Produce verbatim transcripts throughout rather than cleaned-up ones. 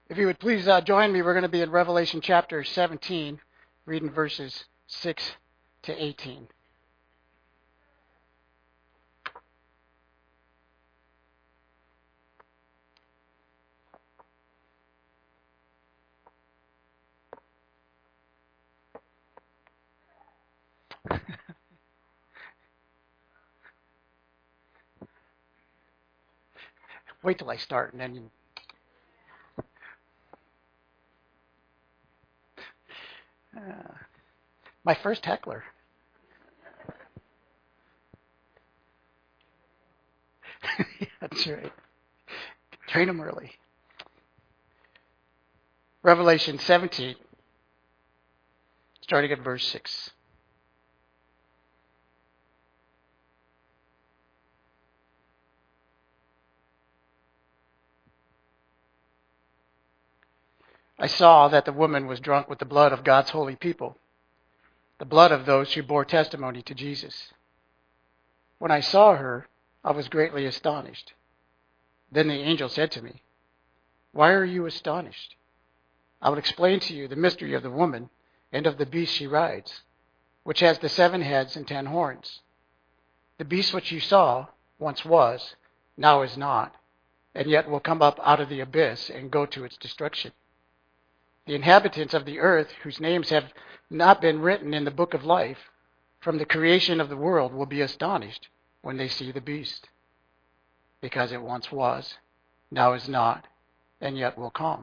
If you would please uh, join me, we're going to be in Revelation chapter seventeen, reading verses six to eighteen. Wait till I start, and then you... Uh, my first heckler. That's right. Train them early. Revelation seventeen, starting at verse six. I saw that the woman was drunk with the blood of God's holy people, the blood of those who bore testimony to Jesus. When I saw her, I was greatly astonished. Then the angel said to me, "Why are you astonished? I will explain to you the mystery of the woman and of the beast she rides, which has the seven heads and ten horns. The beast which you saw once was, now is not, and yet will come up out of the abyss and go to its destruction. The inhabitants of the earth, whose names have not been written in the book of life from the creation of the world, will be astonished when they see the beast, because it once was, now is not, and yet will come.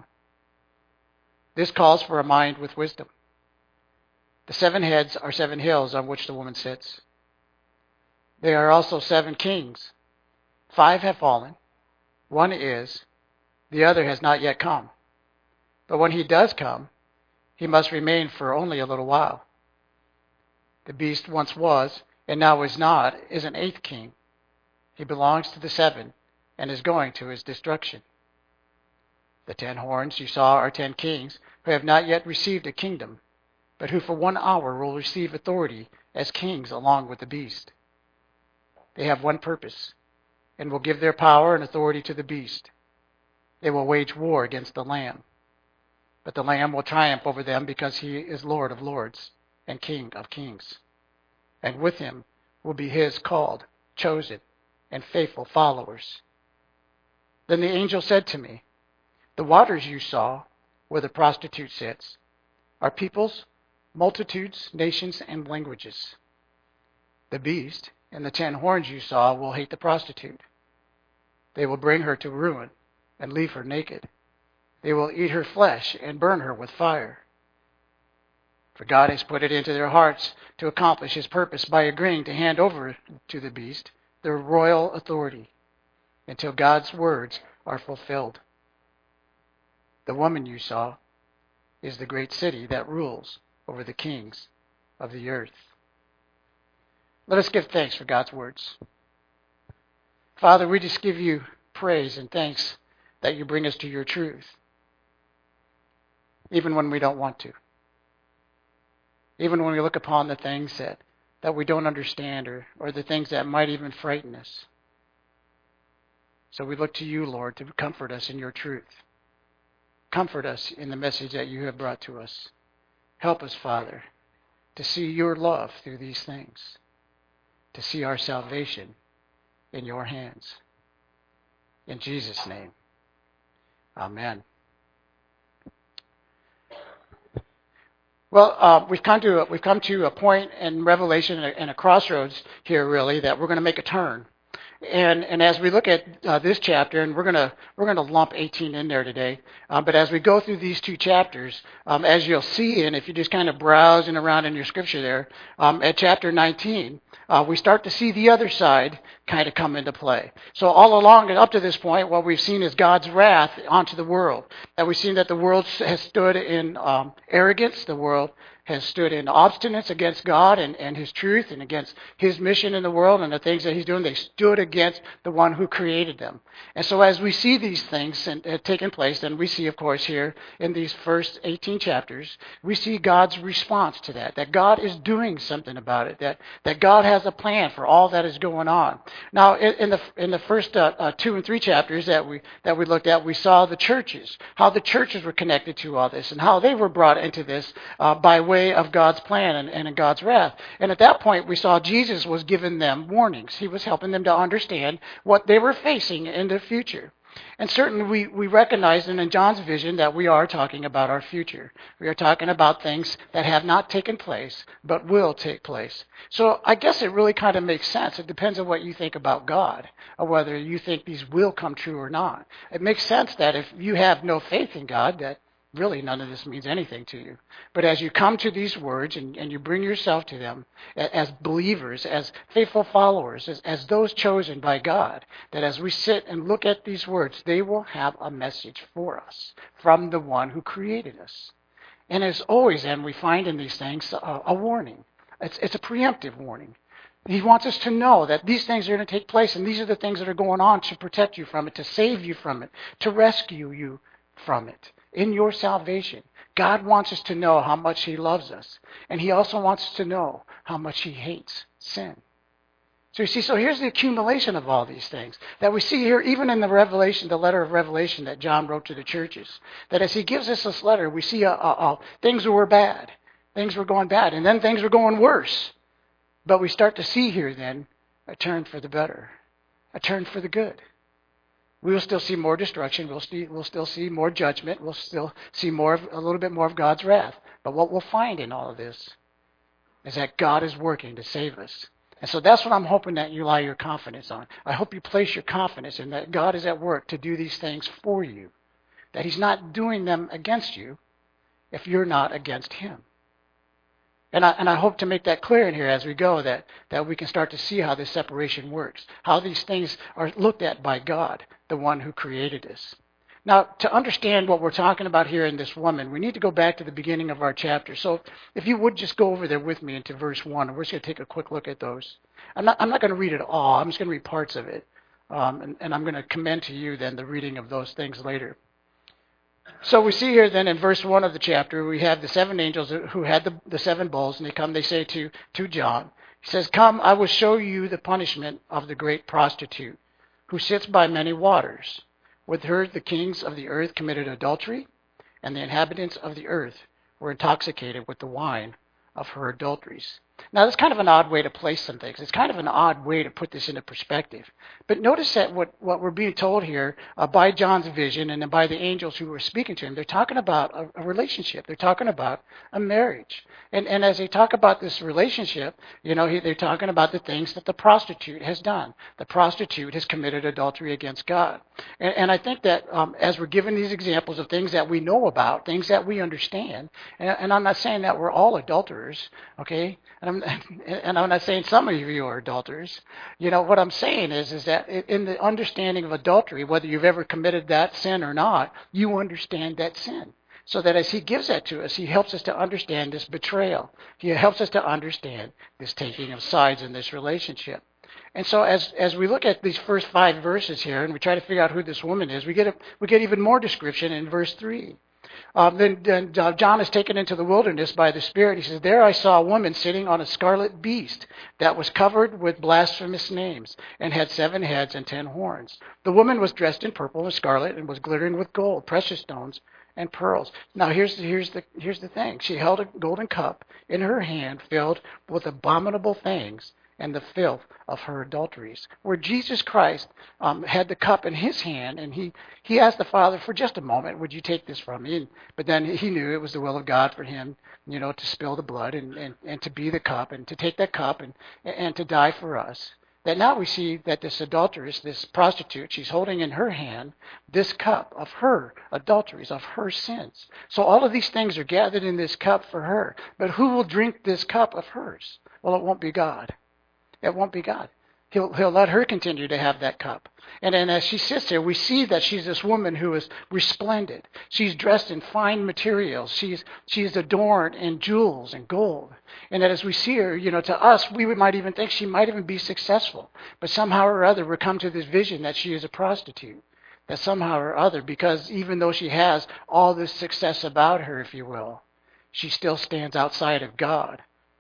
This calls for a mind with wisdom. The seven heads are seven hills on which the woman sits. They are also seven kings. Five have fallen. One is, the other has not yet come. But when he does come, he must remain for only a little while. The beast once was, and now is not, is an eighth king. He belongs to the seven, and is going to his destruction. The ten horns you saw are ten kings who have not yet received a kingdom, but who for one hour will receive authority as kings along with the beast. They have one purpose, and will give their power and authority to the beast. They will wage war against the Lamb. But the Lamb will triumph over them because he is Lord of lords and King of kings. And with him will be his called, chosen, and faithful followers. Then the angel said to me, "The waters you saw, where the prostitute sits, are peoples, multitudes, nations, and languages. The beast and the ten horns you saw will hate the prostitute. They will bring her to ruin and leave her naked. They will eat her flesh and burn her with fire. For God has put it into their hearts to accomplish his purpose by agreeing to hand over to the beast their royal authority until God's words are fulfilled. The woman you saw is the great city that rules over the kings of the earth." Let us give thanks for God's words. Father, we just give you praise and thanks that you bring us to your truth, even when we don't want to. Even when we look upon the things that, that we don't understand or, or the things that might even frighten us. So we look to you, Lord, to comfort us in your truth. Comfort us in the message that you have brought to us. Help us, Father, to see your love through these things, to see our salvation in your hands. In Jesus' name, amen. Well, uh, we've come to a, we've come to a point in Revelation and a, a crossroads here, really, that we're going to make a turn. And and as we look at uh, this chapter, and we're gonna we're gonna lump eighteen in there today. Uh, but as we go through these two chapters, um, as you'll see, and if you're just kind of browsing around in your scripture there, um, at chapter nineteen, uh, we start to see the other side kind of come into play. So all along and up to this point, what we've seen is God's wrath onto the world. And we've seen that the world has stood in um, arrogance. The world has stood in obstinance against God and, and his truth and against his mission in the world and the things that he's doing. They stood against the one who created them. And so as we see these things and, uh, taking place, and we see, of course, here in these first eighteen chapters, we see God's response to that, that God is doing something about it, that, that God has a plan for all that is going on. Now, in, in the in the first uh, uh, two and three chapters that we that we looked at, we saw the churches, how the churches were connected to all this, and how they were brought into this uh, by way of God's plan and, and in God's wrath. And at that point, we saw Jesus was giving them warnings. He was helping them to understand what they were facing in the future. And certainly we, we recognize in John's vision that we are talking about our future. We are talking about things that have not taken place, but will take place. So I guess it really kind of makes sense. It depends on what you think about God, or whether you think these will come true or not. It makes sense that if you have no faith in God, that really none of this means anything to you. But as you come to these words and, and you bring yourself to them as believers, as faithful followers, as, as those chosen by God, that as we sit and look at these words, they will have a message for us from the one who created us. And as always, and we find in these things a, a warning. It's, it's a preemptive warning. He wants us to know that these things are going to take place, and these are the things that are going on to protect you from it, to save you from it, to rescue you from it. In your salvation, God wants us to know how much he loves us. And he also wants us to know how much he hates sin. So you see, so here's the accumulation of all these things that we see here, even in the Revelation, the letter of Revelation that John wrote to the churches. That as he gives us this letter, we see uh, uh, things were bad. Things were going bad. And then things were going worse. But we start to see here then a turn for the better. A turn for the good. We will still see more destruction. We'll, see, we'll still see more judgment. We'll still see more of, a little bit more of God's wrath. But what we'll find in all of this is that God is working to save us. And so that's what I'm hoping that you lie your confidence on. I hope you place your confidence in that God is at work to do these things for you. That he's not doing them against you if you're not against him. And I, and I hope to make that clear in here as we go, that, that we can start to see how this separation works, how these things are looked at by God, the one who created us. Now, to understand what we're talking about here in this woman, we need to go back to the beginning of our chapter. So if you would just go over there with me into verse one, and we're just going to take a quick look at those. I'm not, I'm not going to read it all. I'm just going to read parts of it. Um, and, and I'm going to commend to you then the reading of those things later. So we see here then in verse one of the chapter, we have the seven angels who had the, the seven bowls, and they come, they say to, to John, he says, "Come, I will show you the punishment of the great prostitute, who sits by many waters. With her the kings of the earth committed adultery, and the inhabitants of the earth were intoxicated with the wine of her adulteries." Now, that's kind of an odd way to place some things. It's kind of an odd way to put this into perspective. But notice that what, what we're being told here uh, by John's vision and then by the angels who were speaking to him, they're talking about a, a relationship. They're talking about a marriage. And, and as they talk about this relationship, you know, he, they're talking about the things that the prostitute has done. The prostitute has committed adultery against God. And, and I think that um, as we're given these examples of things that we know about, things that we understand, and, and I'm not saying that we're all adulterers, okay? And I'm, and I'm not saying some of you are adulterers. You know, what I'm saying is, is that in the understanding of adultery, whether you've ever committed that sin or not, you understand that sin. So that as he gives that to us, he helps us to understand this betrayal. He helps us to understand this taking of sides in this relationship. And so as as we look at these first five verses here, and we try to figure out who this woman is, we get a, we get even more description in verse three. Um, then, then uh, John is taken into the wilderness by the Spirit. He says, "There I saw a woman sitting on a scarlet beast that was covered with blasphemous names and had seven heads and ten horns. The woman was dressed in purple and scarlet and was glittering with gold, precious stones, and pearls." Now here's the, here's the here's the thing. She held a golden cup in her hand filled with abominable things and the filth of her adulteries. Where Jesus Christ um, had the cup in his hand, and he, he asked the Father, for just a moment, would you take this from me? And, but then he knew it was the will of God for him, you know, to spill the blood and, and, and to be the cup and to take that cup and, and to die for us. That now we see that this adulteress, this prostitute, she's holding in her hand this cup of her adulteries, of her sins. So all of these things are gathered in this cup for her. But who will drink this cup of hers? Well, it won't be God. It won't be God. He'll, he'll let her continue to have that cup. And then as she sits there, we see that she's this woman who is resplendent. She's dressed in fine materials. She's, she's adorned in jewels and gold. And that as we see her, you know, to us, we might even think she might even be successful. But somehow or other, we come to this vision that she is a prostitute. That somehow or other, because even though she has all this success about her, if you will, she still stands outside of God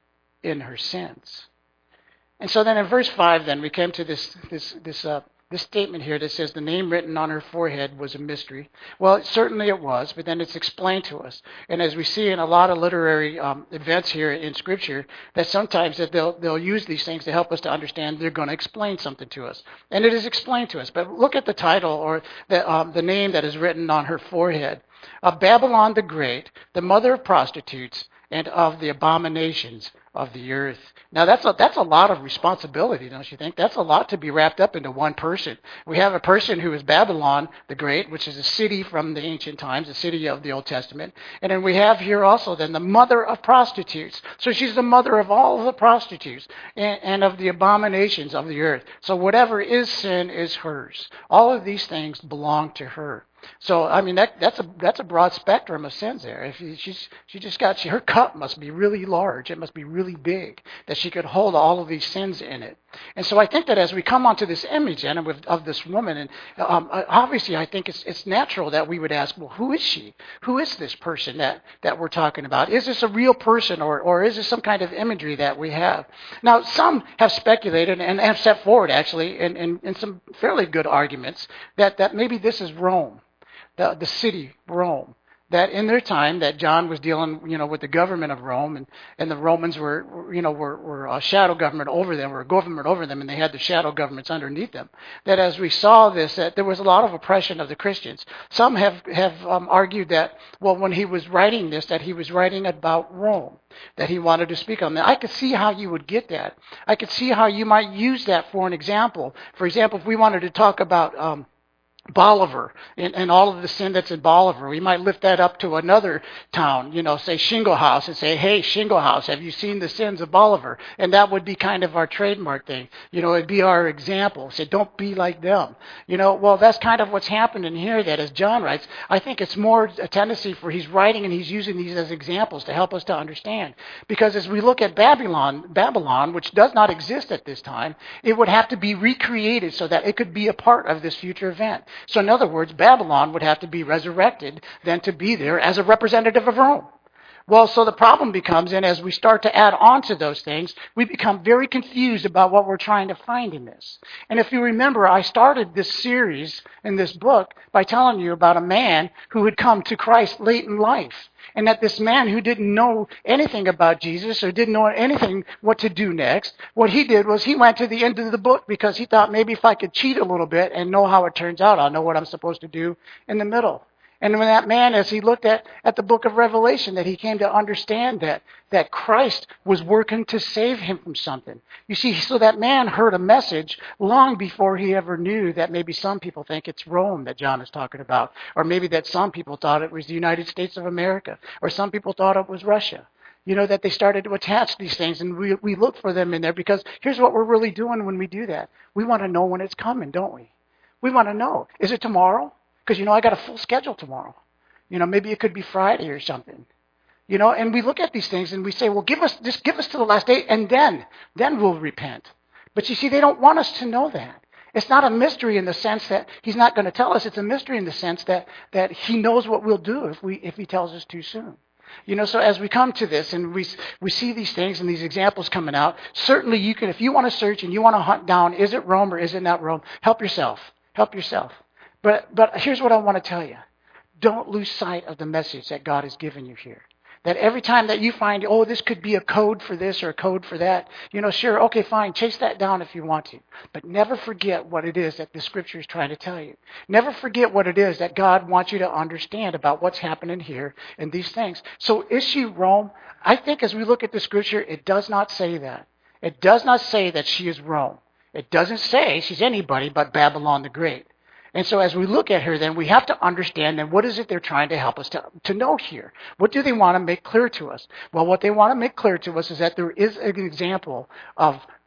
in her sins. And so then in verse five, then we came to this this this uh, this statement here that says the name written on her forehead was a mystery. Well, certainly it was, but then it's explained to us. And as we see in a lot of literary um, events here in Scripture, that sometimes that they'll they'll use these things to help us to understand they're going to explain something to us, and it is explained to us. But look at the title or the um, the name that is written on her forehead: of Babylon the Great, the mother of prostitutes and of the abominations of the earth. Now that's a, that's a lot of responsibility, don't you think? That's a lot to be wrapped up into one person. We have a person who is Babylon the Great, which is a city from the ancient times, a city of the Old Testament. And then we have here also then the mother of prostitutes. So she's the mother of all of the prostitutes and, and of the abominations of the earth. So whatever is sin is hers. All of these things belong to her. So I mean that that's a that's a broad spectrum of sins there. If you, she's she just got she, her cup must be really large. It must be really big that she could hold all of these sins in it. And so I think that as we come onto this image and of, of this woman, and um, obviously I think it's it's natural that we would ask, well, who is she? Who is this person that that we're talking about? Is this a real person, or or is this some kind of imagery that we have? Now some have speculated and have set forward actually in, in, in some fairly good arguments that that maybe this is Rome. The, the city, Rome, that in their time that John was dealing, you know, with the government of Rome, and, and the Romans were, you know, were, were a shadow government over them, were a government over them, and they had the shadow governments underneath them. That as we saw this, that there was a lot of oppression of the Christians. Some have, have um, argued that, well, when he was writing this, that he was writing about Rome, that he wanted to speak on that. I could see how you would get that. I could see how you might use that for an example. For example, if we wanted to talk about um, Bolivar and, and all of the sin that's in Bolivar, we might lift that up to another town, you know, say Shingle House, and say, hey, Shingle House, have you seen the sins of Bolivar? And that would be kind of our trademark thing. You know, it'd be our example. Say, don't be like them. You know, well, that's kind of what's happened in here, that as John writes, I think it's more a tendency for he's writing and he's using these as examples to help us to understand. Because as we look at Babylon, Babylon, which does not exist at this time, it would have to be recreated so that it could be a part of this future event. So in other words, Babylon would have to be resurrected then to be there as a representative of Rome. Well, so the problem becomes, and as we start to add on to those things, we become very confused about what we're trying to find in this. And if you remember, I started this series in this book by telling you about a man who had come to Christ late in life. And that this man who didn't know anything about Jesus or didn't know anything what to do next, what he did was he went to the end of the book because he thought maybe if I could cheat a little bit and know how it turns out, I'll know what I'm supposed to do in the middle. And when that man, as he looked at, at the book of Revelation, that he came to understand that, that Christ was working to save him from something. You see, so that man heard a message long before he ever knew that maybe some people think it's Rome that John is talking about, or maybe that some people thought it was the United States of America, or some people thought it was Russia. You know, that they started to attach these things, and we, we look for them in there, because here's what we're really doing when we do that. We want to know when it's coming, don't we? We want to know. Is it tomorrow? Because, you know, I got a full schedule tomorrow. You know, maybe it could be Friday or something. You know, and we look at these things and we say, well, give us, just give us to the last day, and then, then we'll repent. But you see, they don't want us to know that. It's not a mystery in the sense that he's not going to tell us. It's a mystery in the sense that, that he knows what we'll do if we, if he tells us too soon. You know, so as we come to this and we we see these things and these examples coming out, certainly you can, if you want to search and you want to hunt down, is it Rome or is it not Rome? Help yourself. Help yourself. But but here's what I want to tell you. Don't lose sight of the message that God has given you here. That every time that you find, oh, this could be a code for this or a code for that, you know, sure, okay, fine, chase that down if you want to. But never forget what it is that the Scripture is trying to tell you. Never forget what it is that God wants you to understand about what's happening here and these things. So is she Rome? I think as we look at the Scripture, it does not say that. It does not say that she is Rome. It doesn't say she's anybody but Babylon the Great. And so as we look at her, then we have to understand then what is it they're trying to help us to, to know here? What do they want to make clear to us? Well, what they want to make clear to us is that there is an example of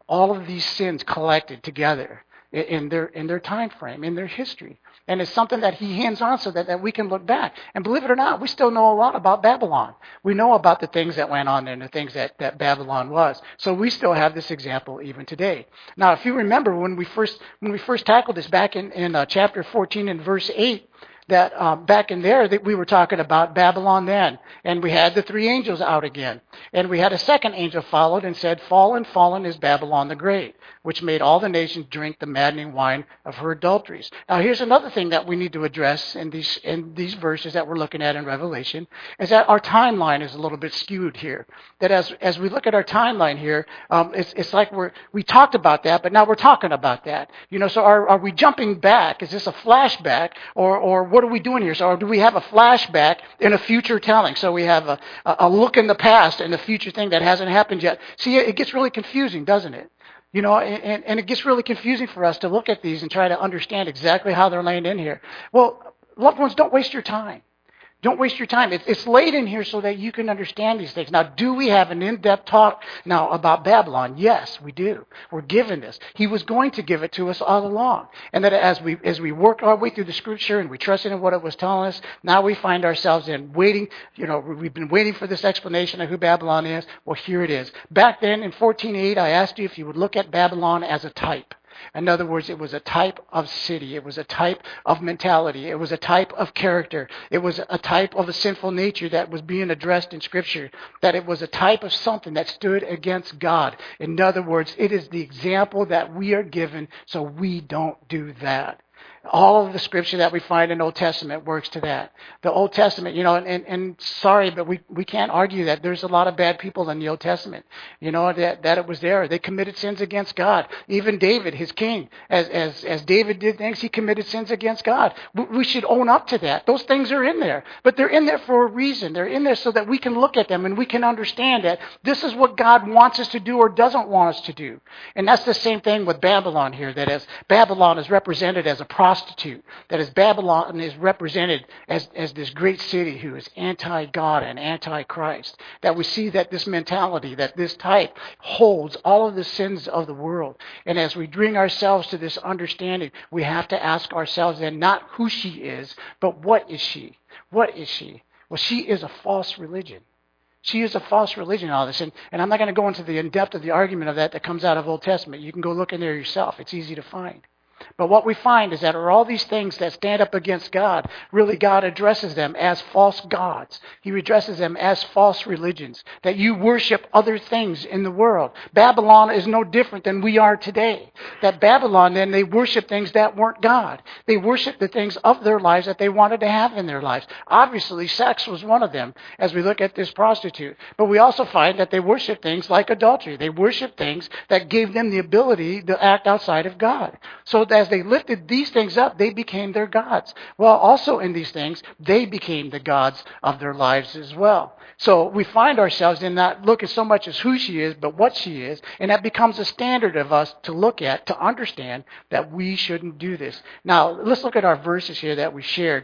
all of these sins collected together in, in their in their time frame, in their history. And it's something that he hands on so that, that we can look back. And believe it or not, we still know a lot about Babylon. We know about the things that went on there and the things that, that Babylon was. So we still have this example even today. Now, if you remember when we first when we first tackled this back in, in uh, chapter fourteen and verse eight, that um, back in there that we were talking about Babylon then. And we had the three angels out again. And we had a second angel followed and said, "Fallen, fallen is Babylon the Great, which made all the nations drink the maddening wine of her adulteries." Now here's another thing that we need to address in these in these verses that we're looking at in Revelation, is that our timeline is a little bit skewed here. That as as we look at our timeline here, um, it's it's like we're we talked about that, but now we're talking about that. You know, so are are we jumping back? Is this a flashback, or or what are we doing here? So or do we have a flashback in a future telling? So we have a a look in the past and a future thing that hasn't happened yet. See, it gets really confusing, doesn't it? You know, and, and it gets really confusing for us to look at these and try to understand exactly how they're laying in here. Well, loved ones, don't waste your time. Don't waste your time. It's, it's laid in here so that you can understand these things. Now, do we have an in-depth talk now about Babylon? Yes, we do. We're given this. He was going to give it to us all along. And that as we as we work our way through the scripture and we trusted in what it was telling us, now we find ourselves in waiting. You know, we've been waiting for this explanation of who Babylon is. Well, here it is. Back then in fourteen oh eight, I asked you if you would look at Babylon as a type. In other words, it was a type of city. It was a type of mentality. It was a type of character. It was a type of a sinful nature that was being addressed in Scripture. That it was a type of something that stood against God. In other words, it is the example that we are given so we don't do that. All of the scripture that we find in Old Testament works to that. The Old Testament, you know, and, and, and sorry, but we, we can't argue that there's a lot of bad people in the Old Testament. You know, that, that it was there. They committed sins against God. Even David, his king, as, as, as David did things, he committed sins against God. We, we should own up to that. Those things are in there. But they're in there for a reason. They're in there so that we can look at them and we can understand that this is what God wants us to do or doesn't want us to do. And that's the same thing with Babylon here, that as Babylon is represented as a prostitute, that as Babylon is represented as, as this great city who is anti-God and anti-Christ, that we see that this mentality, that this type holds all of the sins of the world. And as we bring ourselves to this understanding, we have to ask ourselves then not who she is, but what is she? What is she? Well, she is a false religion. She is a false religion, all this. And, and I'm not going to go into the in-depth of the argument of that that comes out of Old Testament. You can go look in there yourself. It's easy to find. But what we find is that are all these things that stand up against God, really God addresses them as false gods. He addresses them as false religions, that you worship other things in the world. Babylon is no different than we are today. That Babylon, then, they worship things that weren't God. They worship the things of their lives that they wanted to have in their lives. Obviously, sex was one of them, as we look at this prostitute. But we also find that they worship things like adultery. They worship things that gave them the ability to act outside of God. So as they lifted these things up, they became their gods. Well, also in these things, they became the gods of their lives as well. So we find ourselves in not looking so much as who she is, but what she is. And that becomes a standard of us to look at, to understand that we shouldn't do this. Now, let's look at our verses here that we shared.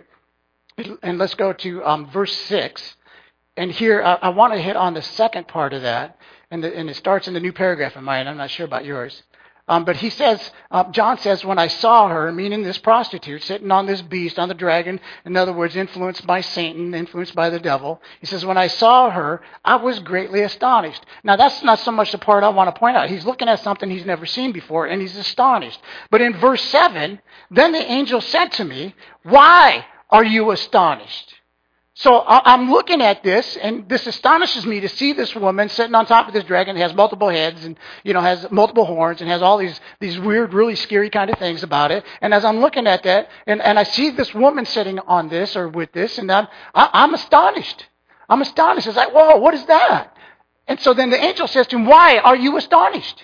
And let's go to um, verse six. And here, I, I want to hit on the second part of that. And, the, and it starts in the new paragraph of mine. I'm not sure about yours. Um, but he says, uh, John says, when I saw her, meaning this prostitute, sitting on this beast, on the dragon, in other words, influenced by Satan, influenced by the devil, he says, when I saw her, I was greatly astonished. Now, that's not so much the part I want to point out. He's looking at something he's never seen before, and he's astonished. But in verse seven, then the angel said to me, why are you astonished? So I'm looking at this, and this astonishes me to see this woman sitting on top of this dragon. It has multiple heads, and you know has multiple horns, and has all these these weird, really scary kind of things about it. And as I'm looking at that, and, and I see this woman sitting on this or with this, and I'm I, I'm astonished. I'm astonished. It's like, whoa, what is that? And so then the angel says to him, why are you astonished?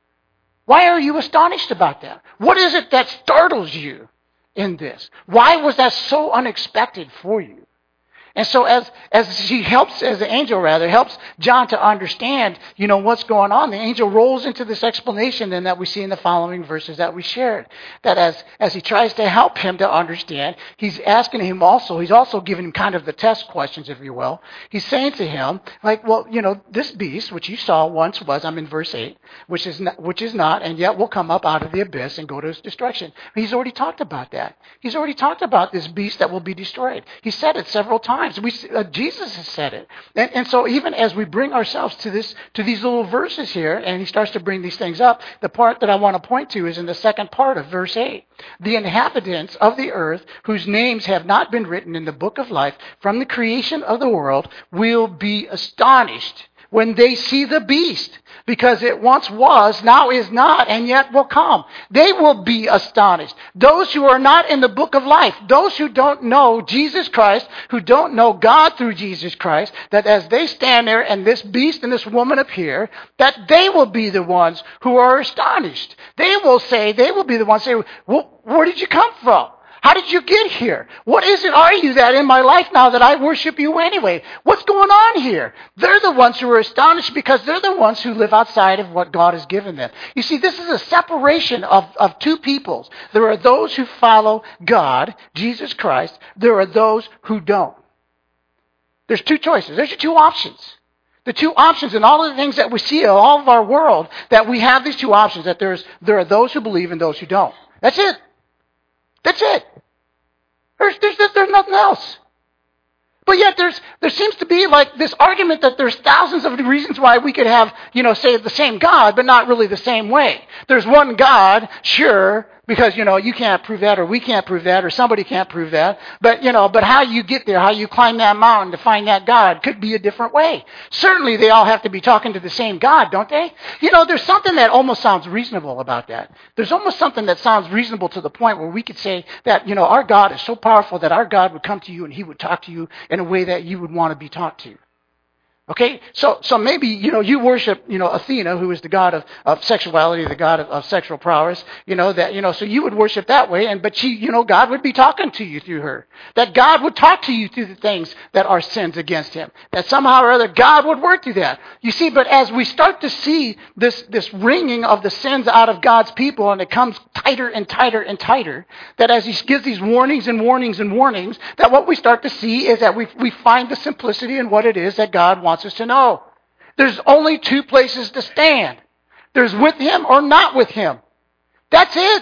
Why are you astonished about that? What is it that startles you in this? Why was that so unexpected for you? And so as as she helps, as the angel rather, helps John to understand, you know, what's going on, the angel rolls into this explanation then that we see in the following verses that we shared. That as, as he tries to help him to understand, he's asking him also, he's also giving him kind of the test questions, if you will. He's saying to him, like, well, you know, this beast, which you saw once was, I'm in verse eight, which is not, which is not, and yet will come up out of the abyss and go to its destruction. He's already talked about that. He's already talked about this beast that will be destroyed. He said it several times. We, uh, Jesus has said it. And, and so even as we bring ourselves to this, to these little verses here, and he starts to bring these things up, the part that I want to point to is in the second part of verse eight. The inhabitants of the earth, whose names have not been written in the book of life from the creation of the world, will be astonished when they see the beast, because it once was, now is not, and yet will come. They will be astonished. Those who are not in the book of life, those who don't know Jesus Christ, who don't know God through Jesus Christ, that as they stand there and this beast and this woman appear, that they will be the ones who are astonished. They will say, they will be the ones who say, well, where did you come from? How did you get here? What is it are you that in my life now that I worship you anyway? What's going on here? They're the ones who are astonished because they're the ones who live outside of what God has given them. You see, this is a separation of, of two peoples. There are those who follow God, Jesus Christ. There are those who don't. There's two choices. There's your two options. The two options in all of the things that we see in all of our world, that we have these two options, that there's there are those who believe and those who don't. That's it. That's it. There's, there's, there's nothing else. But yet there's, there seems to be like this argument that there's thousands of reasons why we could have, you know, say the same God, but not really the same way. There's one God, sure, because, you know, you can't prove that, or we can't prove that, or somebody can't prove that. But, you know, but how you get there, how you climb that mountain to find that God could be a different way. Certainly they all have to be talking to the same God, don't they? You know, there's something that almost sounds reasonable about that. There's almost something that sounds reasonable to the point where we could say that, you know, our God is so powerful that our God would come to you and he would talk to you in a way that you would want to be talked to. Okay, so so maybe, you know, you worship, you know, Athena, who is the god of, of sexuality, the god of, of sexual prowess, you know, that, you know, so you would worship that way, and but she, you know, God would be talking to you through her. That God would talk to you through the things that are sins against him. That somehow or other God would work through that. You see, but as we start to see this, this wringing of the sins out of God's people, and it comes tighter and tighter and tighter, that as he gives these warnings and warnings and warnings, that what we start to see is that we we find the simplicity in what it is that God wants us to know. There's only two places to stand. There's with him or not with him. That's it.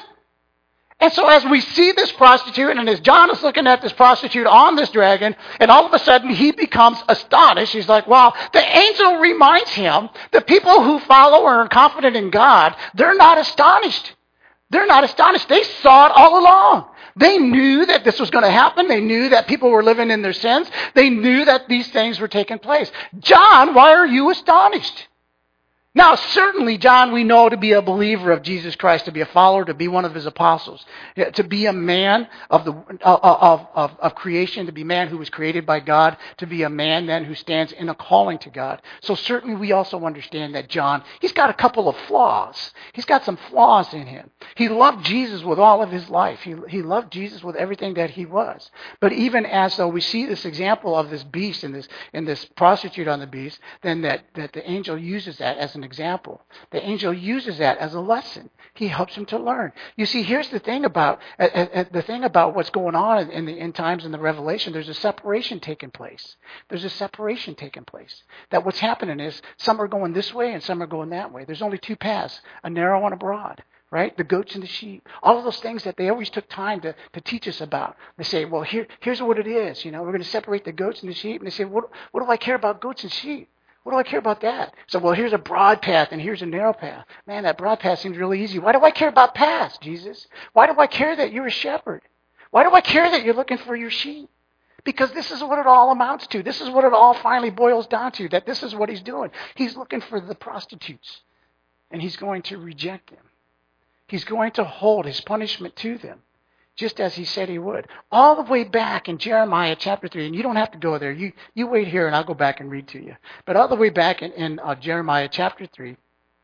And so as we see this prostitute, and as John is looking at this prostitute on this dragon, and all of a sudden he becomes astonished. He's like, wow. The angel reminds him that people who follow or are confident in God, they're not astonished. They're not astonished. They saw it all along. They knew that this was going to happen. They knew that people were living in their sins. They knew that these things were taking place. John, why are you astonished? Now, certainly, John, we know to be a believer of Jesus Christ, to be a follower, to be one of his apostles, to be a man of the of, of, of creation, to be a man who was created by God, to be a man then who stands in a calling to God. So certainly we also understand that John, he's got a couple of flaws. He's got some flaws in him. He loved Jesus with all of his life. He, he loved Jesus with everything that he was. But even as though we see this example of this beast and this, and this prostitute on the beast, then that, that the angel uses that as an example. The angel uses that as a lesson. He helps him to learn. You see, here's the thing about uh, uh, the thing about what's going on in the end times and the Revelation. There's a separation taking place. There's a separation taking place. That what's happening is some are going this way and some are going that way. There's only two paths, a narrow and a broad. Right? The goats and the sheep. All of those things that they always took time to, to teach us about. They say, well, here, here's what it is. You know, we're going to separate the goats and the sheep. And they say, what, what do I care about goats and sheep? What do I care about that? So, well, here's a broad path and here's a narrow path. Man, that broad path seems really easy. Why do I care about paths, Jesus? Why do I care that you're a shepherd? Why do I care that you're looking for your sheep? Because this is what it all amounts to. This is what it all finally boils down to, that this is what he's doing. He's looking for the prostitutes, and he's going to reject them. He's going to hold his punishment to them, just as he said he would. All the way back in Jeremiah chapter three, and you don't have to go there. You you wait here and I'll go back and read to you. But all the way back in, in uh, Jeremiah chapter three,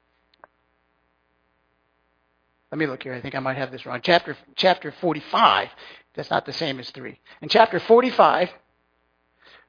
let me look here. I think I might have this wrong. Chapter, chapter forty-five, that's not the same as three. In chapter forty-five,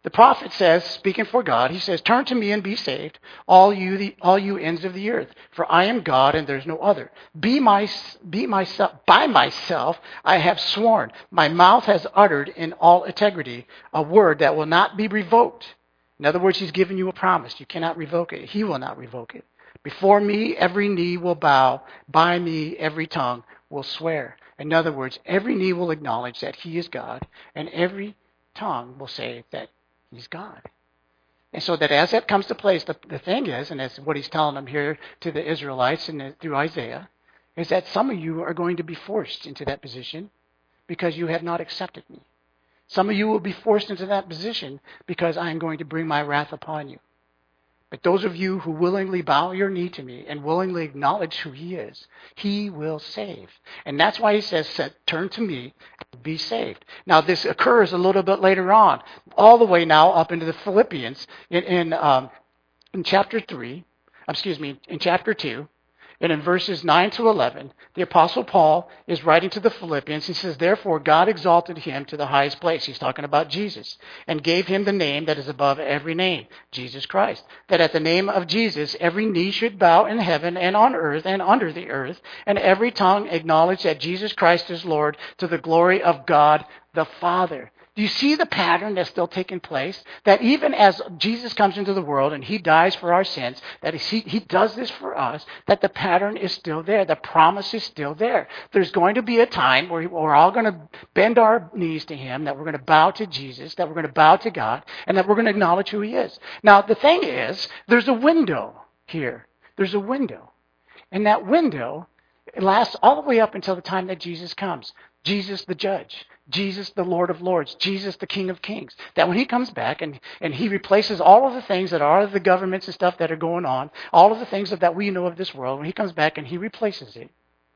The prophet says, speaking for God, he says, "Turn to me and be saved, all you the all you ends of the earth, for I am God and there's no other. Be my be myself by myself I have sworn. My mouth has uttered in all integrity a word that will not be revoked." In other words, he's given you a promise. You cannot revoke it. He will not revoke it. "Before me every knee will bow, by me every tongue will swear." In other words, every knee will acknowledge that he is God, and every tongue will say that he's God. And so that as that comes to place, the, the thing is, and that's what he's telling them here to the Israelites and through Isaiah, is that some of you are going to be forced into that position because you have not accepted me. Some of you will be forced into that position because I am going to bring my wrath upon you. But those of you who willingly bow your knee to me and willingly acknowledge who he is, he will save. And that's why he says, "Turn to me and be saved." Now, this occurs a little bit later on, all the way now up into the Philippians in, in, um, in chapter three, excuse me, in chapter two. And in verses nine to eleven, the Apostle Paul is writing to the Philippians. He says, "Therefore God exalted him to the highest place." He's talking about Jesus. "And gave him the name that is above every name, Jesus Christ. That at the name of Jesus every knee should bow in heaven and on earth and under the earth, and every tongue acknowledge that Jesus Christ is Lord, to the glory of God the Father." Do you see the pattern that's still taking place? That even as Jesus comes into the world and he dies for our sins, that he, he does this for us, that the pattern is still there. The promise is still there. There's going to be a time where we're all going to bend our knees to him, that we're going to bow to Jesus, that we're going to bow to God, and that we're going to acknowledge who he is. Now, the thing is, there's a window here. There's a window. And that window lasts all the way up until the time that Jesus comes. Jesus the judge. Jesus the Lord of Lords. Jesus the King of Kings. That when he comes back and, and he replaces all of the things that are the governments and stuff that are going on, all of the things that, that we know of this world, when he comes back and he replaces it,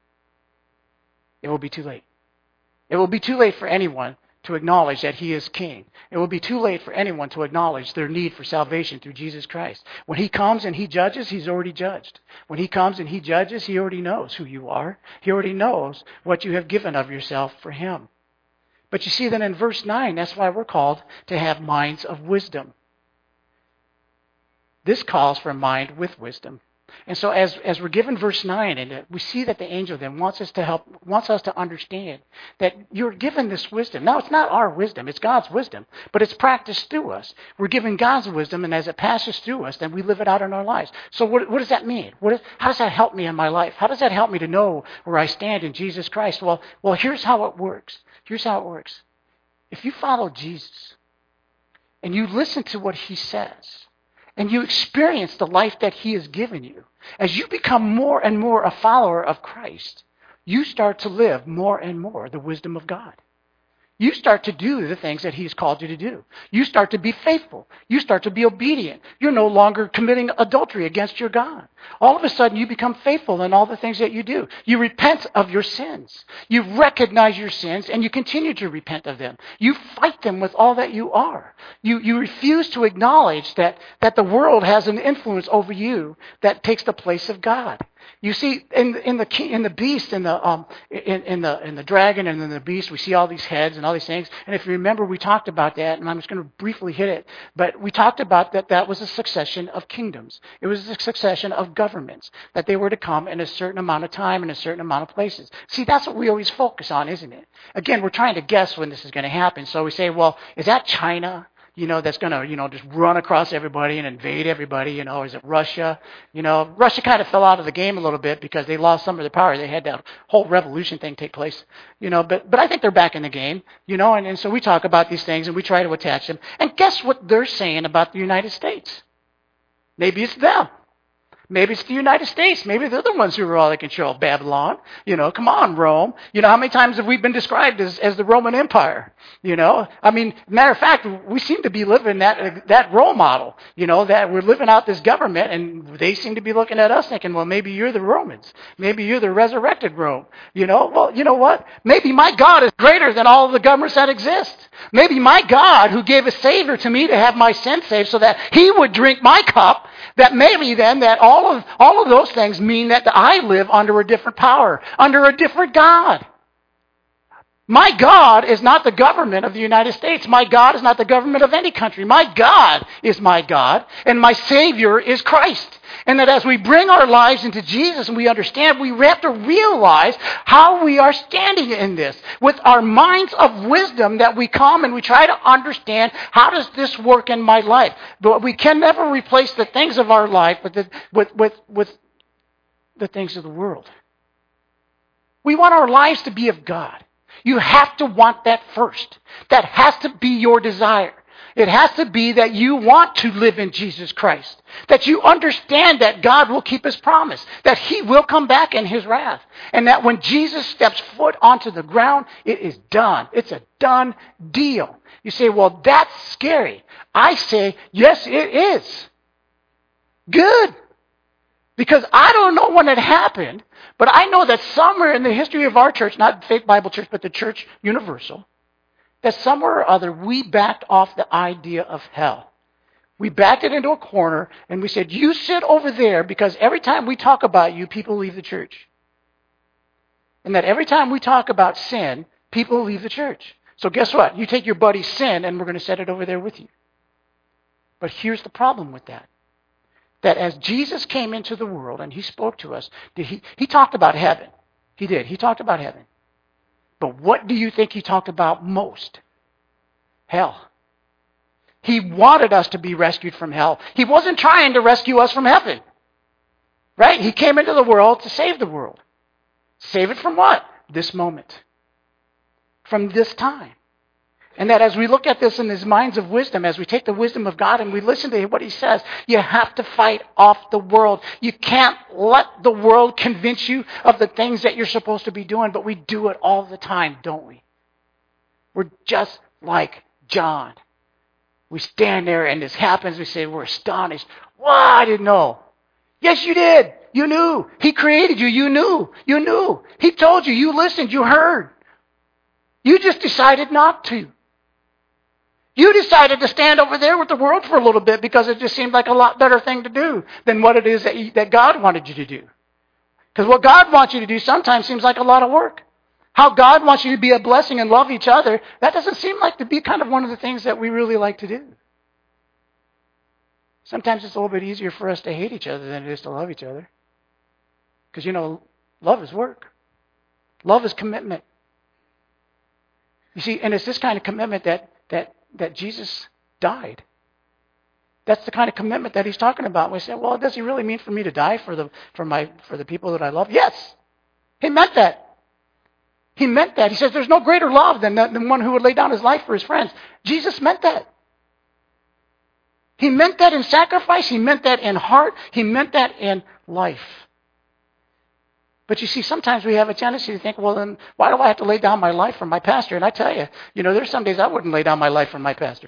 it will be too late. It will be too late for anyone to acknowledge that he is king. It will be too late for anyone to acknowledge their need for salvation through Jesus Christ. When he comes and he judges, he's already judged. When he comes and he judges, he already knows who you are. He already knows what you have given of yourself for him. But you see that in verse nine, that's why we're called to have minds of wisdom. This calls for a mind with wisdom. And so as, as we're given verse nine, and we see that the angel then wants us to help, wants us to understand that you're given this wisdom. Now, it's not our wisdom, it's God's wisdom, but it's practiced through us. We're given God's wisdom, and as it passes through us, then we live it out in our lives. So what, what does that mean? What is, how does that help me in my life? How does that help me to know where I stand in Jesus Christ? Well, well, here's how it works. Here's how it works. If you follow Jesus, and you listen to what he says, and you experience the life that he has given you, as you become more and more a follower of Christ, you start to live more and more the wisdom of God. You start to do the things that he's called you to do. You start to be faithful. You start to be obedient. You're no longer committing adultery against your God. All of a sudden, you become faithful in all the things that you do. You repent of your sins. You recognize your sins, and you continue to repent of them. You fight them with all that you are. You, you refuse to acknowledge that, that the world has an influence over you that takes the place of God. You see, in, in the in the beast, in the um, in, in the in the dragon, and in the beast, we see all these heads and all these things. And if you remember, we talked about that, and I'm just going to briefly hit it. But we talked about that that was a succession of kingdoms. It was a succession of governments that they were to come in a certain amount of time in a certain amount of places. See, that's what we always focus on, isn't it? Again, we're trying to guess when this is going to happen. So we say, well, is that China? You know, that's going to, you know, just run across everybody and invade everybody, you know, is it Russia? You know, Russia kind of fell out of the game a little bit because they lost some of their power. They had that whole revolution thing take place, you know, but, but I think they're back in the game, you know, and, and so we talk about these things and we try to attach them. And guess what they're saying about the United States? Maybe it's them. Maybe it's the United States. Maybe they're the ones who are all in control. Babylon. You know, come on, Rome. You know, how many times have we been described as, as the Roman Empire? You know, I mean, matter of fact, we seem to be living that that role model. You know, that we're living out this government, and they seem to be looking at us thinking, well, maybe you're the Romans. Maybe you're the resurrected Rome. You know, well, you know what? Maybe my God is greater than all of the governments that exist. Maybe my God, who gave a Savior to me to have my sin saved so that he would drink my cup, that maybe then that all of all of those things mean that I live under a different power, under a different God. My God is not the government of the United States. My God is not the government of any country. My God is my God, and my Savior is Christ. And that as we bring our lives into Jesus and we understand, we have to realize how we are standing in this. With our minds of wisdom that we come and we try to understand, how does this work in my life? But we can never replace the things of our life with the, with, with, with the things of the world. We want our lives to be of God. You have to want that first. That has to be your desire. It has to be that you want to live in Jesus Christ. That you understand that God will keep His promise. That He will come back in His wrath. And that when Jesus steps foot onto the ground, it is done. It's a done deal. You say, well, that's scary. I say, yes, it is. Good. Because I don't know when it happened, but I know that somewhere in the history of our church, not Faith Bible Church, but the church universal, that somewhere or other we backed off the idea of hell. We backed it into a corner and we said, you sit over there, because every time we talk about you, people leave the church. And that every time we talk about sin, people leave the church. So guess what? You take your buddy's sin and we're going to set it over there with you. But here's the problem with that. That as Jesus came into the world and He spoke to us, did he, he talked about heaven. He did. He talked about heaven. But what do you think He talked about most? Hell. He wanted us to be rescued from hell. He wasn't trying to rescue us from heaven. Right? He came into the world to save the world. Save it from what? This moment. From this time. And that as we look at this in His minds of wisdom, as we take the wisdom of God and we listen to what He says, you have to fight off the world. You can't let the world convince you of the things that you're supposed to be doing, but we do it all the time, don't we? We're just like John. We stand there and this happens, we say, we're astonished. Wow, I didn't know. Yes, you did. You knew. He created you. You knew. You knew. He told you. You listened. You heard. You just decided not to. You decided to stand over there with the world for a little bit because it just seemed like a lot better thing to do than what it is that, you, that God wanted you to do. Because what God wants you to do sometimes seems like a lot of work. How God wants you to be a blessing and love each other, that doesn't seem like to be kind of one of the things that we really like to do. Sometimes it's a little bit easier for us to hate each other than it is to love each other. Because, you know, love is work. Love is commitment. You see, and it's this kind of commitment that that that Jesus died. That's the kind of commitment that He's talking about. We say, well, does He really mean for me to die for the for my for the people that I love? Yes. He meant that. He meant that. He says there's no greater love than the, than one who would lay down his life for his friends. Jesus meant that. He meant that in sacrifice. He meant that in heart. He meant that in life. But you see, sometimes we have a tendency to think, well, then why do I have to lay down my life for my pastor? And I tell you, you know, there's some days I wouldn't lay down my life for my pastor.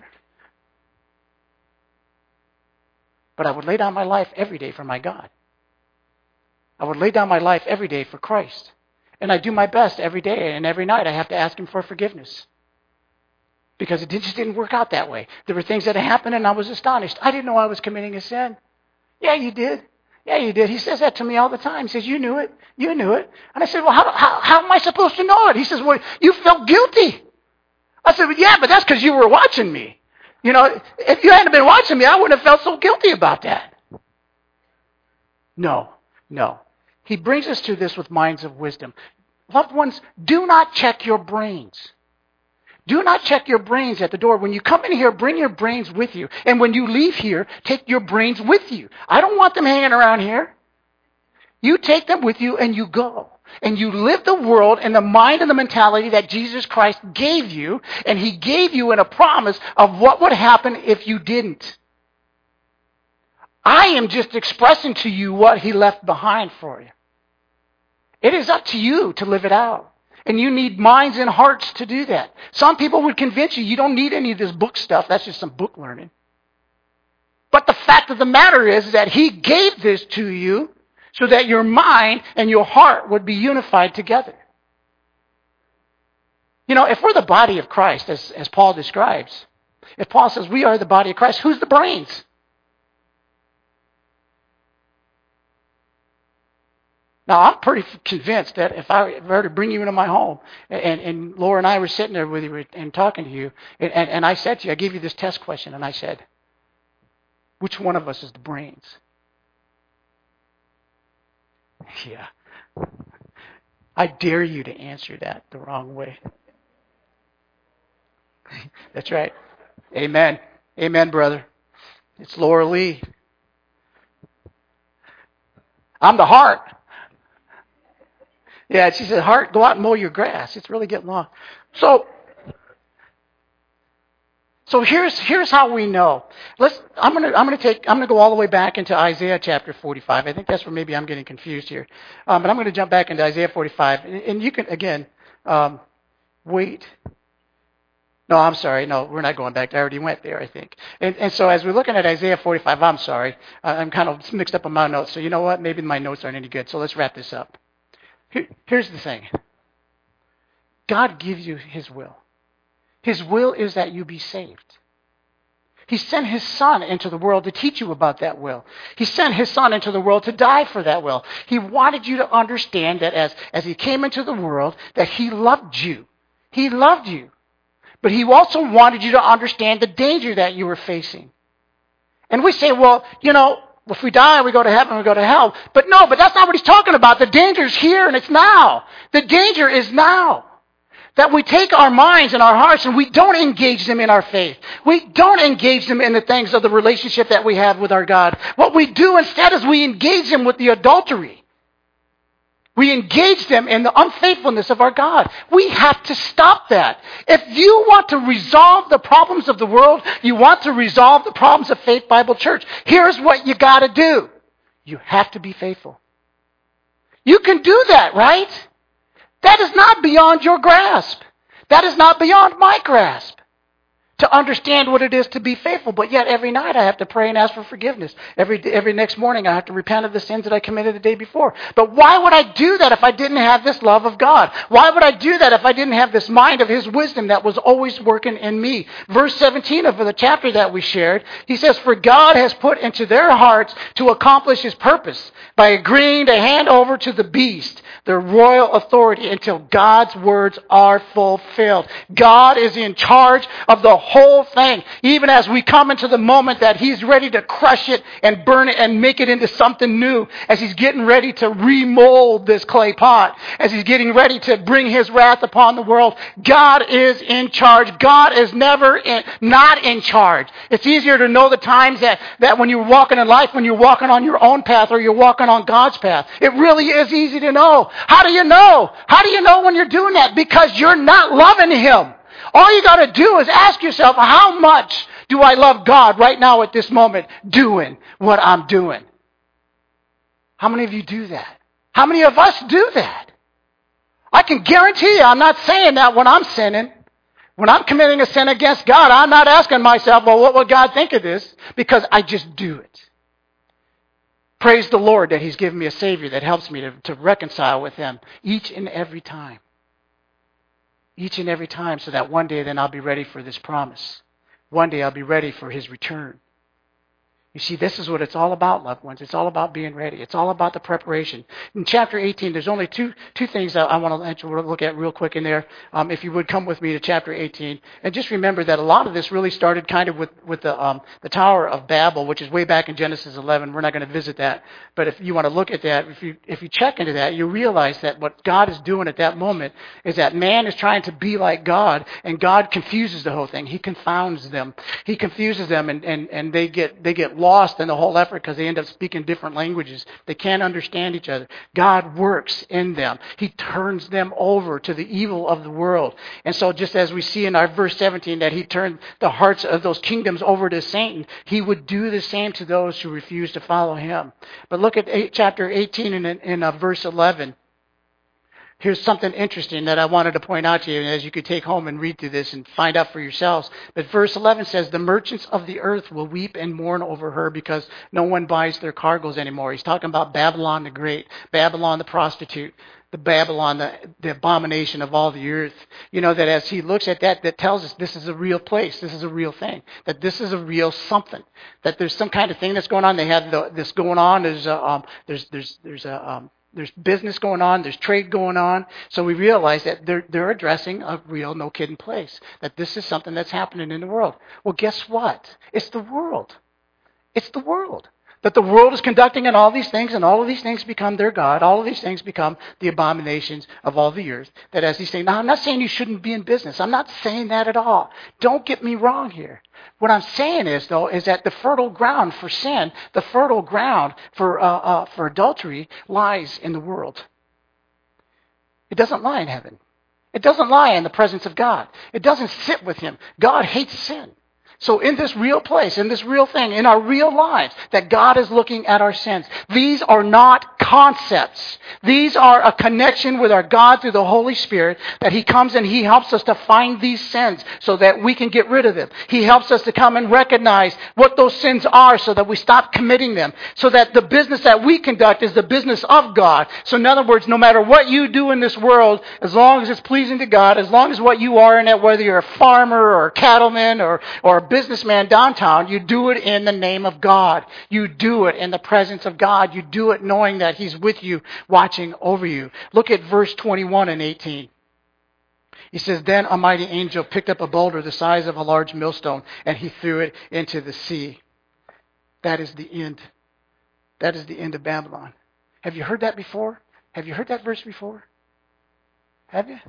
But I would lay down my life every day for my God. I would lay down my life every day for Christ. And I do my best every day, and every night I have to ask Him for forgiveness. Because it just didn't work out that way. There were things that happened, and I was astonished. I didn't know I was committing a sin. Yeah, you did. Yeah, you did. He says that to me all the time. He says, you knew it. You knew it. And I said, well, how, how, how am I supposed to know it? He says, well, you felt guilty. I said, well, yeah, but that's because you were watching me. You know, if you hadn't been watching me, I wouldn't have felt so guilty about that. No, no. He brings us to this with minds of wisdom. Loved ones, do not check your brains. Do not check your brains at the door. When you come in here, bring your brains with you. And when you leave here, take your brains with you. I don't want them hanging around here. You take them with you and you go. And you live the world in the mind and the mentality that Jesus Christ gave you. And He gave you in a promise of what would happen if you didn't. I am just expressing to you what He left behind for you. It is up to you to live it out. And you need minds and hearts to do that. Some people would convince you you don't need any of this book stuff. That's just some book learning. But the fact of the matter is that He gave this to you so that your mind and your heart would be unified together. You know, if we're the body of Christ, as, as Paul describes, if Paul says we are the body of Christ, who's the brains? Now, I'm pretty convinced that if I were to bring you into my home, and, and Laura and I were sitting there with you and talking to you, and, and, and I said to you, I gave you this test question, and I said, which one of us is the brains? Yeah. I dare you to answer that the wrong way. That's right. Amen. Amen, brother. It's Laura Lee. I'm the heart. Yeah, she said, heart, go out and mow your grass. It's really getting long. So, so here's here's how we know. Let's. I'm gonna I'm gonna take I'm gonna go all the way back into Isaiah chapter forty-five. I think that's where maybe I'm getting confused here. Um, but I'm going to jump back into Isaiah forty-five, and, and you can again um, wait. No, I'm sorry. No, we're not going back. I already went there, I think. And, and so as we're looking at Isaiah forty-five, I'm sorry. I'm kind of mixed up on my notes. So you know what? Maybe my notes aren't any good. So let's wrap this up. Here, here's the thing. God gives you His will. His will is that you be saved. He sent His Son into the world to teach you about that will. He sent His Son into the world to die for that will. He wanted you to understand that as, as He came into the world, that He loved you. He loved you. But He also wanted you to understand the danger that you were facing. And we say, well, you know, if we die, we go to heaven, we go to hell. But no, but that's not what He's talking about. The danger is here and it's now. The danger is now. That we take our minds and our hearts and we don't engage them in our faith. We don't engage them in the things of the relationship that we have with our God. What we do instead is we engage them with the adultery. We engage them in the unfaithfulness of our God. We have to stop that. If you want to resolve the problems of the world, you want to resolve the problems of Faith Bible Church, here's what you got to do. You have to be faithful. You can do that, right? That is not beyond your grasp. That is not beyond my grasp. To understand what it is to be faithful. But yet every night I have to pray and ask for forgiveness. Every every next morning I have to repent of the sins that I committed the day before. But why would I do that if I didn't have this love of God? Why would I do that if I didn't have this mind of His wisdom that was always working in me? Verse seventeen of the chapter that we shared, he says, for God has put into their hearts to accomplish His purpose by agreeing to hand over to the beast their royal authority until God's words are fulfilled. God is in charge of the whole thing. Even as we come into the moment that He's ready to crush it and burn it and make it into something new, as He's getting ready to remold this clay pot, as He's getting ready to bring His wrath upon the world, God is in charge. God is never in, not in charge. It's easier to know the times that, that when you're walking in life, when you're walking on your own path or you're walking on God's path. It really is easy to know. How do you know? How do you know when you're doing that? Because you're not loving Him. All you got to do is ask yourself, how much do I love God right now at this moment doing what I'm doing? How many of you do that? How many of us do that? I can guarantee you I'm not saying that when I'm sinning. When I'm committing a sin against God, I'm not asking myself, well, what would God think of this? Because I just do it. Praise the Lord that He's given me a Savior that helps me to, to reconcile with Him each and every time. Each and every time, so that one day then I'll be ready for this promise. One day I'll be ready for His return. You see, this is what it's all about, loved ones. It's all about being ready. It's all about the preparation. In chapter eighteen, there's only two two things that I want to look at real quick in there. Um, if you would come with me to chapter eighteen. And just remember that a lot of this really started kind of with, with the um, the Tower of Babel, which is way back in Genesis eleven. We're not going to visit that. But if you want to look at that, if you if you check into that, you realize that what God is doing at that moment is that man is trying to be like God, and God confuses the whole thing. He confounds them. He confuses them, and, and, and they get they get lost in the whole effort because they end up speaking different languages. They can't understand each other. God works in them. He turns them over to the evil of the world. And so just as we see in our verse seventeen that He turned the hearts of those kingdoms over to Satan, He would do the same to those who refuse to follow Him. But look at eight, chapter eighteen in, in uh, verse eleven. Here's something interesting that I wanted to point out to you, and as you could take home and read through this and find out for yourselves. But verse eleven says, the merchants of the earth will weep and mourn over her because no one buys their cargoes anymore. He's talking about Babylon the Great, Babylon the prostitute, the Babylon, the, the abomination of all the earth. You know, that as he looks at that, that tells us this is a real place. This is a real thing. That this is a real something. That there's some kind of thing that's going on. They have the, this going on. There's a, um, there's, there's, there's a, um, there's business going on, there's trade going on. So we realize that they're, they're addressing a real no-kidding place, that this is something that's happening in the world. Well, guess what? It's the world. It's the world. That the world is conducting in all these things, and all of these things become their God. All of these things become the abominations of all the earth. That as he's saying, now I'm not saying you shouldn't be in business. I'm not saying that at all. Don't get me wrong here. What I'm saying is, though, is that the fertile ground for sin, the fertile ground for uh, uh, for adultery lies in the world. It doesn't lie in heaven. It doesn't lie in the presence of God. It doesn't sit with him. God hates sin. So in this real place, in this real thing, in our real lives, that God is looking at our sins. These are not concepts. These are a connection with our God through the Holy Spirit, that he comes and he helps us to find these sins so that we can get rid of them. He helps us to come and recognize what those sins are so that we stop committing them. So that the business that we conduct is the business of God. So in other words, no matter what you do in this world, as long as it's pleasing to God, as long as what you are in it, whether you're a farmer or a cattleman or, or a businessman downtown, you do it in the name of God. You do it in the presence of God. You do it knowing that he's with you, watching over you. Look at verse twenty-one and eighteen. He says, then a mighty angel picked up a boulder the size of a large millstone, and he threw it into the sea. That is the end. That is the end of Babylon. Have you heard that before? Have you heard that verse before? Have you?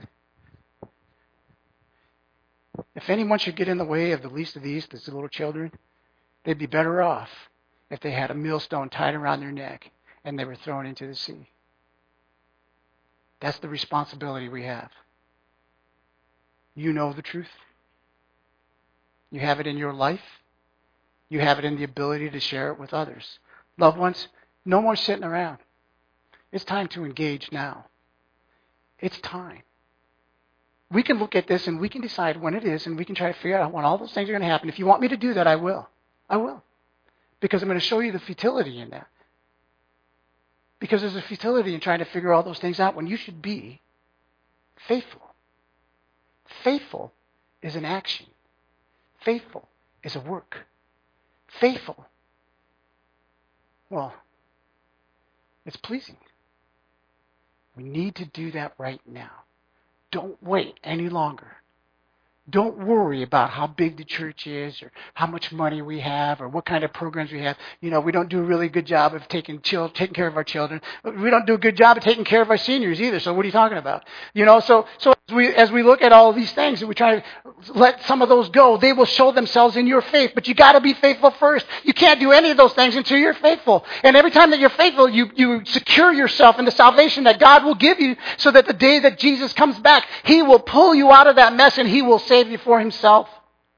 If anyone should get in the way of the least of these, these little children, they'd be better off if they had a millstone tied around their neck and they were thrown into the sea. That's the responsibility we have. You know the truth. You have it in your life. You have it in the ability to share it with others. Loved ones, no more sitting around. It's time to engage now. It's time. We can look at this and we can decide when it is, and we can try to figure out when all those things are going to happen. If you want me to do that, I will. I will. Because I'm going to show you the futility in that. Because there's a futility in trying to figure all those things out when you should be faithful. Faithful is an action. Faithful is a work. Faithful, well, it's pleasing. We need to do that right now. Don't wait any longer. Don't worry about how big the church is or how much money we have or what kind of programs we have. You know, we don't do a really good job of taking chil- taking care of our children. We don't do a good job of taking care of our seniors either. So what are you talking about? You know, so so as we as we look at all of these things and we try to let some of those go, they will show themselves in your faith. But you got to be faithful first. You can't do any of those things until you're faithful. And every time that you're faithful, you you secure yourself in the salvation that God will give you, so that the day that Jesus comes back, he will pull you out of that mess and he will save you for himself.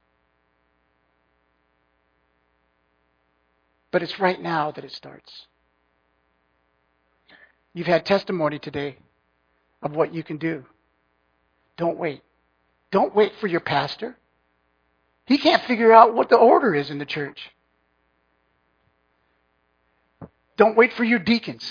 But it's right now that it starts. You've had testimony today of what you can do. Don't wait. Don't wait for your pastor. He can't figure out what the order is in the church. Don't wait for your deacons.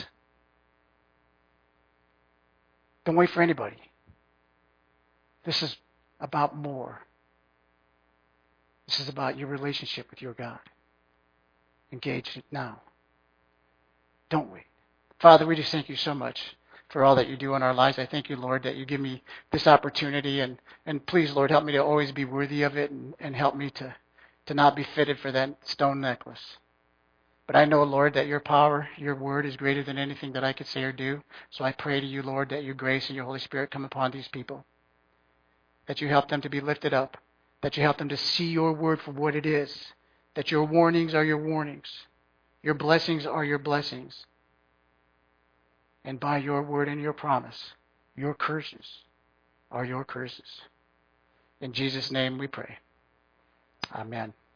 Don't wait for anybody. This is about more. This is about your relationship with your God. Engage it now. Don't wait. Father, we just thank you so much for all that you do in our lives. I thank you, Lord, that you give me this opportunity. And, and please, Lord, help me to always be worthy of it, and, and help me to, to not be fitted for that stone necklace. But I know, Lord, that your power, your word is greater than anything that I could say or do. So I pray to you, Lord, that your grace and your Holy Spirit come upon these people. That you help them to be lifted up. That you help them to see your word for what it is. That your warnings are your warnings. Your blessings are your blessings. And by your word and your promise, your curses are your curses. In Jesus' name we pray. Amen.